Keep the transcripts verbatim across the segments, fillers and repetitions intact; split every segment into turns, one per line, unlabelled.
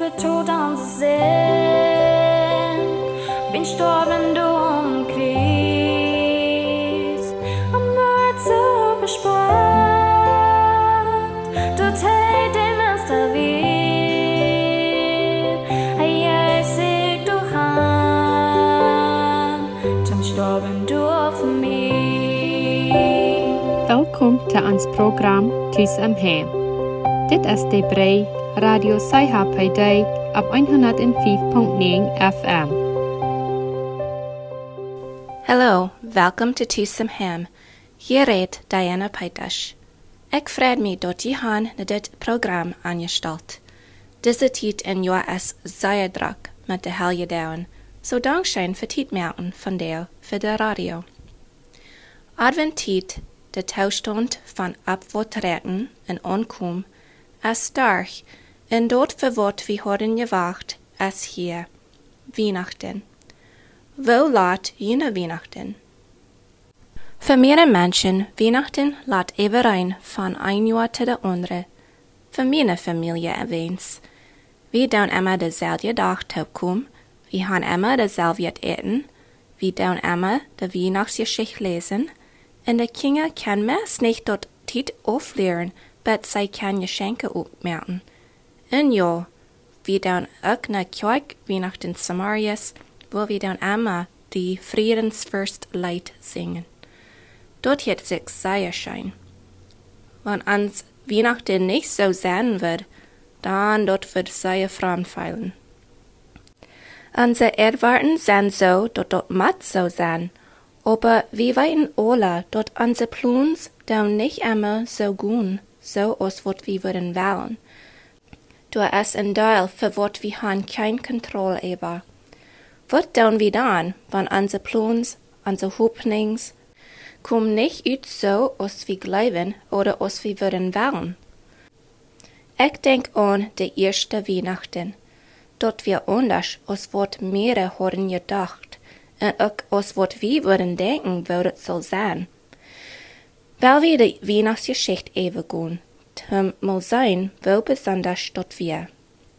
der Tod uns sehen, bin gestorben, du umkreist, am Wort so bespannt, du tät den Meister wieder, hey, ich sieg du han, zum Gestorben, du auf mich.
Welkom til ons program Tus om Hem. Dit is de brei Radio Saiha bij dig op honderd vijf komma negen F M.
Hallo, welkom til Tus om Hem. Hier redt Diana Peitash. Ik vred me dat je han naar dit program aangesteld. Deze tijd en jaar is zeer druk met de helge dagen, zo dankzij voor tijd melden van deel voor de radio. Adventiet, de toestand van opwaartreden en onkom, is sterk en dat voor wat we hadden gewacht is hier, Weihnachten. Wo laat jene Weihnachten? Voor mehrere mensen Weihnachten laat iedereen van een jaar tot de andere. Voor mijn familie events. We doen immer dezelfde dag toekom, we gaan immer dezelfde eten, we doen immer de Weihnachtsgeschichte lezen, en de kinderen kan meest niet tot tijd afleren, bet zij kan geschenken opmerken. En ja, we doen ook naar kerk Weihnachten Samarias, wo we doen immer die Friedensfürstlied zingen. Dat heeft zich zeer schijn. Wenn ons Weihnachten nicht so sein wird, dann dort wird sehr fremd fallen. Unsere Erwarten sind so, dass dort matt so sein, aber wir weiten alle, dass unsere Plans dann nicht immer so gehen, so als was wir würden wollen. Du ist ein Teil, für was wir haben keine Kontrolle über. Was tun wir dann, wenn unsere Plans, unsere Hoffnungen, kommen nicht ut so, als wir glauben oder als wir würden wollen? Ich denk an die erste Weihnachten, dort wir anders als wat mehrere hadden gedacht, und auch als wat wir würden denken, wo das soll sein. Weil wir die Weihnachtsgeschichte even gehen, zum mal sein, wo besonders dort wir.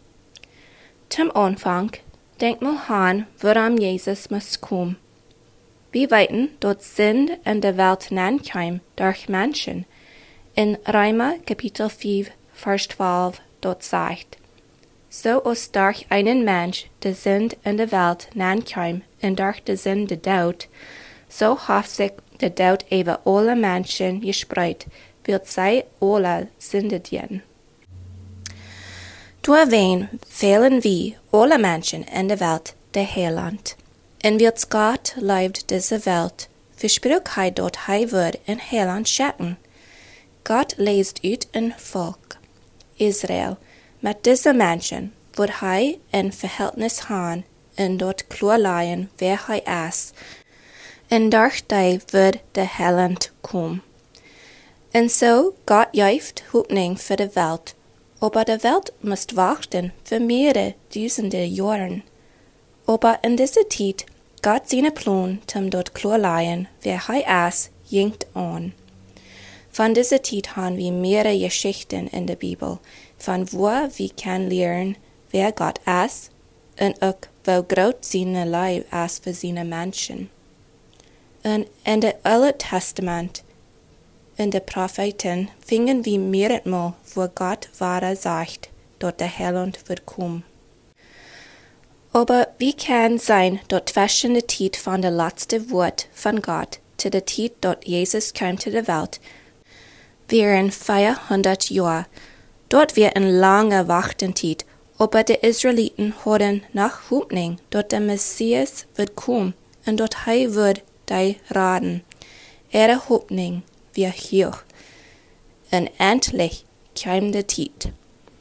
Zum Anfang, denk mal an, woran Jesus muss kommen. Wir weiten, dort sind in der Welt hineinkommen durch Menschen. In Römer Kapitel fünf, Vers zwölf, dort sagt, so als durch einen Mensch der Sünd in der Welt hineinkommen und durch die Sünde der Tod, so hat sich der Tod über alle Menschen gespreit, wird sie alle sündigen. Durch wen fehlen wir, alle Menschen in der Welt, der Heiland. Und wird Gott leibt diese Welt, versprach hij dort hij wird in Heiland schatten. Gott lässt ut ein Volk, Israel, mit diesen Menschen, wird hij ein Verhältnis haben, und dort klarleihen, wer hij ist, und durch die wird der Heiland kommen. Und so Gott jäuft Hoffnung für die Welt, aber die Welt muss warten für mehrere Tausende Jahre. Aber in dieser Zeit, Gott seine Plan zum dort klarleihen, wer er ist, jinkt an. Von dieser Zeit haben wir mehrere Geschichten in der Bibel, von wo wir können lernen, wer Gott ist und auch wo groß seine Liebe ist für seine Menschen. Und in dem Alten Testament, in den Propheten, finden wir mehrere wo Gott wahre sagt, dass der Heiland wird kommen. Aber wie kann sein, dass zwischen der Zeit von der letzten Wort von Gott zu der Zeit, dass Jesus kam zu der Welt, wären vierhundert Jahre. Dort wir eine lange Wartenzeit, aber die Israeliten hatten nach Hoffnung, dass der Messias wird kommen und dass er wird die raten. Ihre Hoffnung wir hoch. Und endlich kam die Zeit.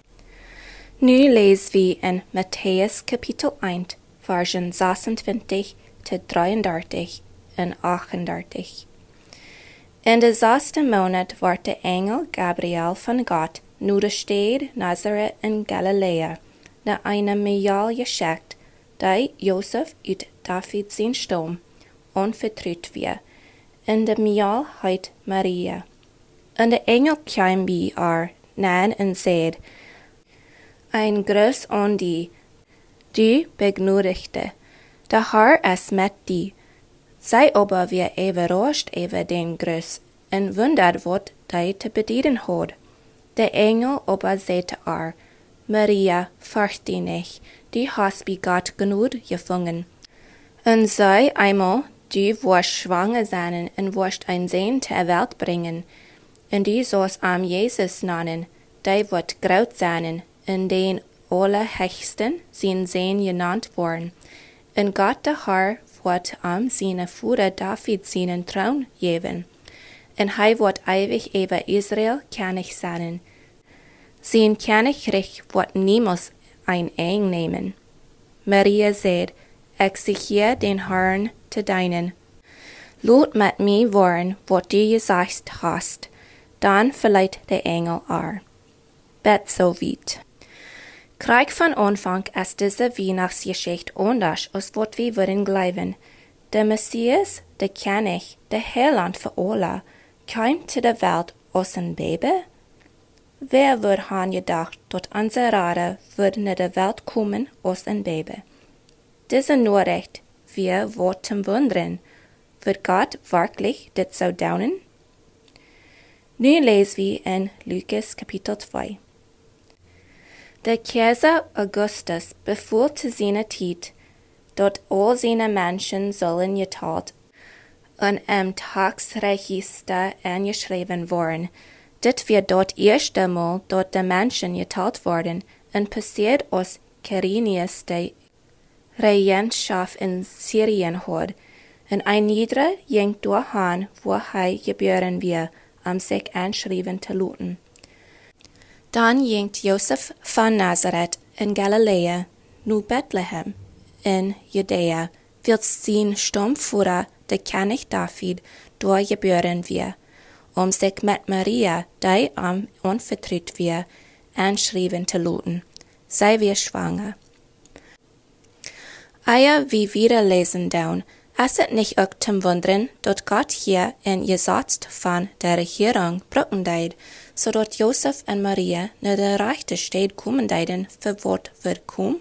Nu lesen wir in Matthäus Kapitel eins, Versen sechsundzwanzig zu dreiunddreißig und achtunddreißig. In der sechsten Monat ward der Engel Gabriel von Gott nur der Stadt Nazareth in Galiläa, nach einem Mädchen geschickt, die Josef ut David sein Stamm, anvertraut wird. Und der Mädchen heißt Maria. Und der Engel kam bei ihr, nahe und said, ein Gruß an die, die Begnudigte. Der Herr es mit die. Sei aber wir überrascht über den Gruß und wundert, wat die te bedienen hat. Der Engel aber sagte er, Maria, fürcht dich nicht, die hast bei Gott genug gefangen. Und sei einmal, die wirst schwanger sein und wirst ein Sohn zur Welt bringen. Und die sollst am Jesus nennen, der wird groß sein, in den Allerhöchsten sein Sohn genannt worden. Und Gott der Herr wird am seine Vater David seinen Thron geben. Und er wird ewig über Israel König sein. Sein Königreich wird niemals ein Ende nehmen. Maria sagt, ich sicher den Herrn zu deinen. Laut mit mir waren, wat du gesagt hast, dann vielleicht der Engel er. Bet so weit. Gleich von Anfang ist diese Weihnachtsgeschichte anders, als wat wir würden glauben. Der Messias, der König, der Heiland für alle, kam zu der Welt als ein Baby? Wer würde han gedacht, dass unser Rade würde in der Welt kommen als ein Baby? Diese Nachricht, wir wollten wundern, wird Gott wirklich das so daunen? Nun lesen wir in Lukas Kapitel zwei. Der Kaiser Augustus befahl zu seiner Zeit, dass all seine Menschen sollen geteilt und im Tagsregister eingeschrieben worden. Das wird dort erste Mal dort die Menschen geteilt worden und passiert aus Quirinius, der Regentschaft in Syrien hat, und ein jeder ging dorthin, wo er geboren wird, um sich einschreiben zu lassen. Dann ging Josef von Nazareth in Galiläa, nu Bethlehem, in Judäa, wird sein Stammvater, der König David, dort geboren wird, um sich mit Maria, die am unvertraut wird, einschreiben zu lassen. Sei wir schwanger. Eier wie wieder lesen down, es ist nicht auch zum Wundern, dass Gott hier in Gesetz von der Regierung brücken deit, so dass Josef und Maria in der rechte Stadt kommen deiten, für wat wird kommen.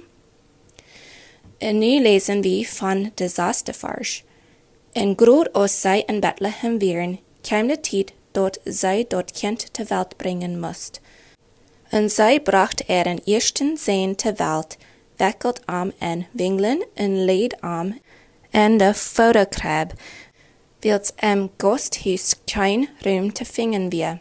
Und nu lesen wir von Desasterfarsch. In grod aus sei in Bethlehem wären, kam die Zeit, dort sei dort Kind zur Welt bringen musst. Und sei bracht er den ersten Sohn zur Welt, weckelt am en Winglen en leed am en de Fotokrab, wils im Gasthuis kein Ruim te vingen wir.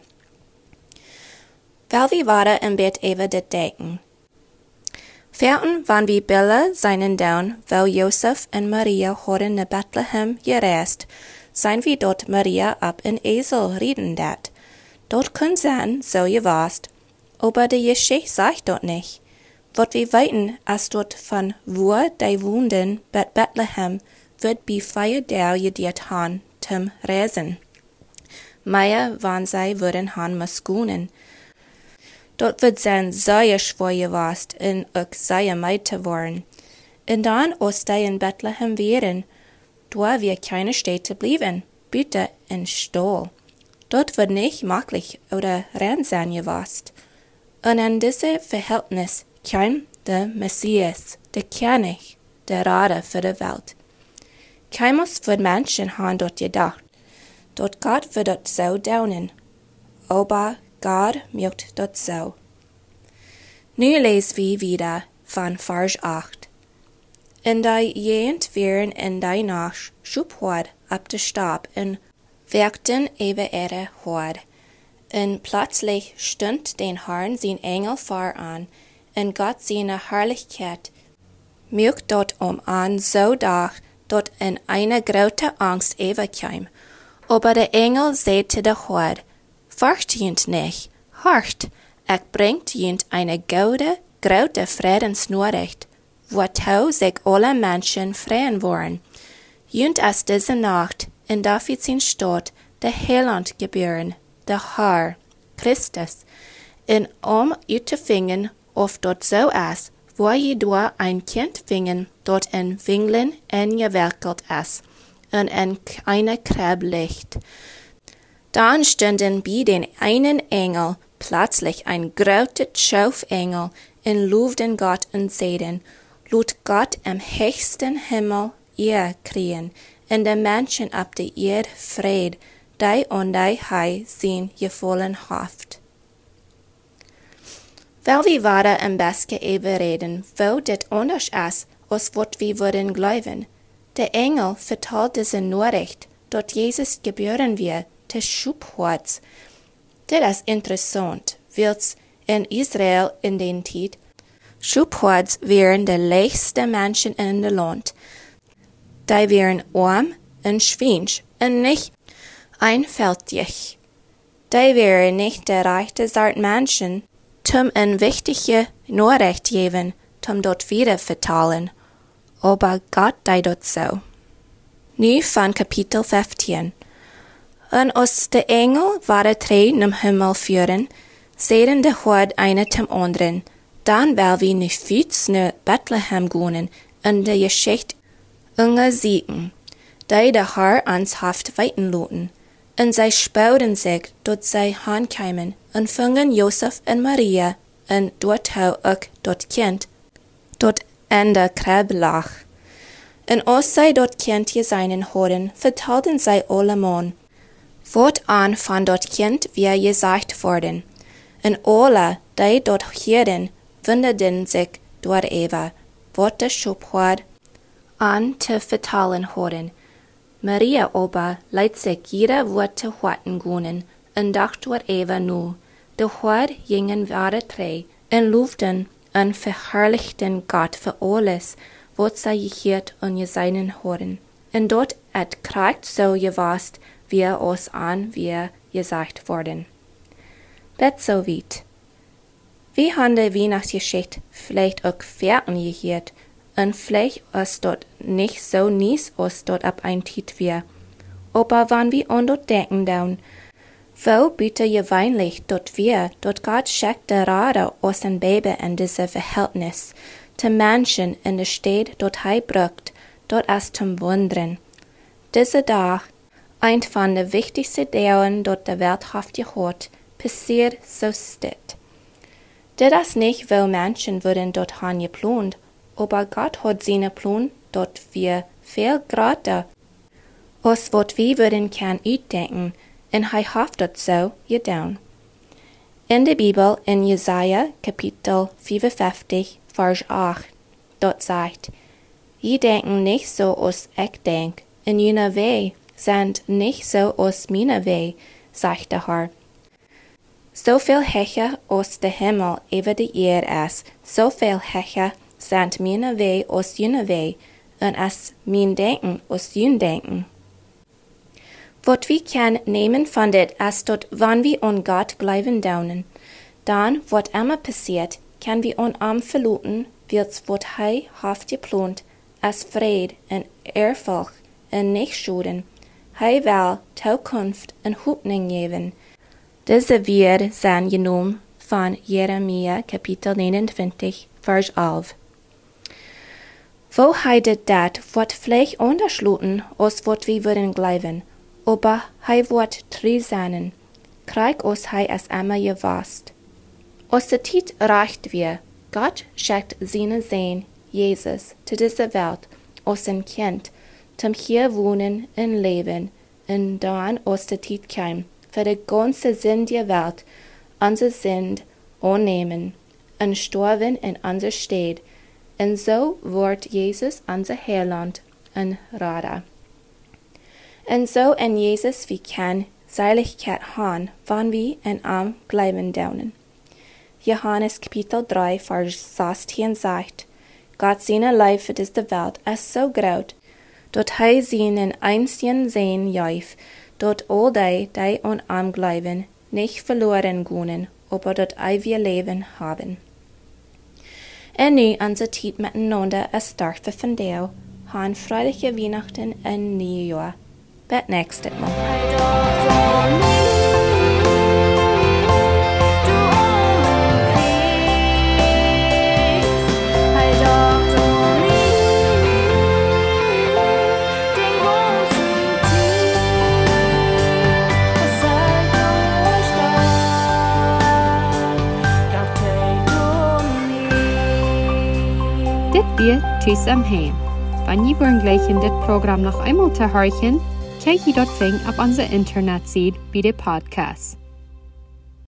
Weil wir waren im Bett über det denken. Vierten wann wir Bille seinen down, weil Josef und Maria horen ne Bethlehem gereist, sein wir dort Maria ab in Esel reden dat. Dort kun sein, so je warst, aber die Geschichte sagt dort nicht. Wat wir weiten, als dort von wo die wohnden, bet Bethlehem, wird bei vier Tag gediert han, zum Reisen. Meier wann sei würden han muskunen. Dort wird sein sehr schwer gewast, in auch sehr meite worden. Und dann, als die in Bethlehem wären, da wir keine Städte blieben, bitte in Stall. Dort wird nicht möglich oder rein sein gewast. Und in diese Verhältnis kam der Messias, der König, der Rade für die Welt. Keimers für Menschen haben dort gedacht, dort Gott wird dort so daunen, aber Gott mögt dort so. Nu lesen wir wieder von Vers acht. In die Jent wären in die Nacht schubhort ab der Stab und wirkten über ihre Hort. Und plötzlich stund den Herrn sein Engel vor an, und Gott seine Herrlichkeit mögt dort um an so da, dort in eine große Angst überkam. Aber der Engel sagte der Hort, furcht jent nicht, hört, ich bringt jent eine gute, große Friedensnachricht, wozu sich alle Menschen freuen wollen. Jent ist diese Nacht in David sein Stadt der Heiland geboren, der Herr, Christus, in um utefingen, of dort so ist, wo jedoch ein Kind fingen, dort in Winglen eingewerkelt ist, und in keine Krab liegt. Dann stunden bei den einen Engel plötzlich ein großer Schaufengel en loofden Gott en zeiden, låt Gott im höchsten Himmel eer krien, en de menschen op de erd fred, die on die hij zijn gevallen haft. Wel wie waren im beske everreden, wo dit anders is, als wat wie worden geloven. De engel vertelt deze Nachricht, dat Jezus geboren weer, te Schubharts. Dit is interessant, wils in Israel in den tijd, Schubharts waren de leegste mensen in de land. Die waren arm en schwinsch en niet einfältig. Die waren niet de rechte soort mensen, zum een wichtige Nachricht geven, zum dort wieder vertalen. Aber Gott deed dat zo. Nu van kapitel vijftien. En als de engel waren twee nam Himmel führen, zeiden de Hord eine zum anderen, dan wel wie nu fiets naar Bethlehem goenen, en de Geschichte unge zieken, die de Herr ans Haft weiten loten. En zij spouden zich, dat zij aankwamen, en vingen Josef en Maria, en dort hou ook dat kind, dat in de krib lag. En als zij dat kind gezien hadden, vertelden zij allemaal, wat aan van dat kind weer gezegd worden. En alle, die dat hoorden, wunderden zich door Eva, wat de Schubhard aan te vertellen hadden. Maria aber leidt zich jeder woord te horen goenen, en dacht door Eva nu. De Hord gingen waren twee, en loofden en verherrlichten Gott voor alles, wat zij gehoord en gezien hadden. En dat het krijgt zo gewast, wie als aan wie gezegd worden. Bet so weit. Wie haben de Weihnachtsgeschichte vielleicht auch Pferden gehoord, en vielleicht ist dort nicht so nies, als dort ab ein Tit wir. Aber wann wir an dort denken down, wo bitte je weinlich dort wir, dort Gott schickt der Rade aus ein Baby in diese Verhältnis, te Menschen in der Stadt dort hei brucht, dort ist zum Wundern. Diese Tag, ein von de wichtigste Dingen dort der Welt haft gehört, passiert so stitt. Dit is nicht, wo Menschen würden dort han geplant, aber Gott hat seine Plan dort wir viel grader, als wat wir würden kann uitdenken, en hij haft dat so gedaan. In der Bibel in Jesaja Kapitel vijfenvijftig, Vers acht, dort sagt, je denken nicht so als ich denk, en jene Weh sind nicht so als meine Weh, sagt der Herr. So viel höher als der Himmel über die Erde ist, so viel höher sind meine Weh als jene Weh, und als mein Denken als jün Denken. Wat wir kann nehmen von dit ist dort, wann wir an Gott glauben daunen, dann, wat immer passiert, kann wir an am verluten, wird's wat hei haft geplant, als Fried en Erfolg en nicht Schuden, hei will Zukunft en Hoffnung geben. Diese wir sind genommen von Jeremia Kapitel neunundzwanzig, Vers elf. Wo heidet dat, wat vielleicht unterschluten, als wat wir würden glauben, aber hei wird treu sein, krieg os hei es immer gewasst. Aus der Zeit reicht wir, Gott schickt seinen Sohn, Jesus, zu dieser Welt, als ein Kind, zum hier wohnen und leben, und dann aus der Zeit kam, für die ganze Sinn der Welt, unser Sinn annehmen, und sterben in unser Stadt, und so wird Jesus unser Heiland und Retter. Und so in Jesus wie kann Seiligkeit haben, wann wir in ihm bleiben daunen. Johannes Kapitel drei, Vers sechzehn sagt, Gott seine Liebe für diese Welt ist so groß, dort er seinen einzigen Sohn gab, dort all die, die an ihm bleiben, nicht verloren gehen, aber dort ewig Leben haben. Und nu unsere Zeit miteinander ist stark von dir, haben fröhliche Weihnachten und Neujahr. Bis nächstes Mal.
wir tschüss am Heim. Wenn ihr wollen gleich in das Programm noch einmal zu hören, kijk je dort auf unserer Internetseite bei den Podcasts.